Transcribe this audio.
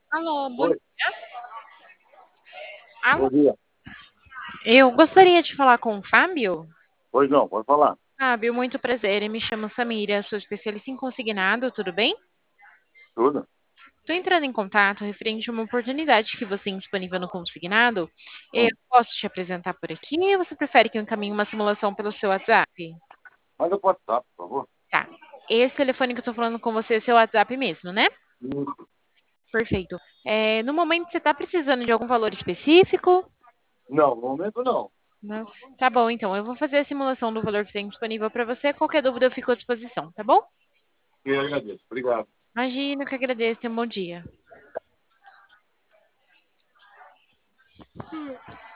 Alô, bom Oi, dia. Alô, bom dia. eu gostaria de falar com o Fábio. Pois não, pode falar. Fábio, muito prazer. Eu me chamo Samira, sou especialista em consignado, tudo bem? Tudo? Estou entrando em contato referente a uma oportunidade que você tem disponível no consignado. Eu Hum. posso te apresentar por aqui ou você prefere que eu encaminhe uma simulação pelo seu WhatsApp? Manda pro WhatsApp, por favor. Tá. Esse telefone que eu estou falando com você é seu WhatsApp mesmo, né? Isso. Perfeito. No momento, você está precisando de algum valor específico? Não, no momento não. Não. Tá bom, então. Eu vou fazer a simulação do valor que tem disponível para você. Qualquer dúvida, eu fico à disposição, tá bom? Eu agradeço. Obrigado. Imagina que agradeço. Tenha um bom dia.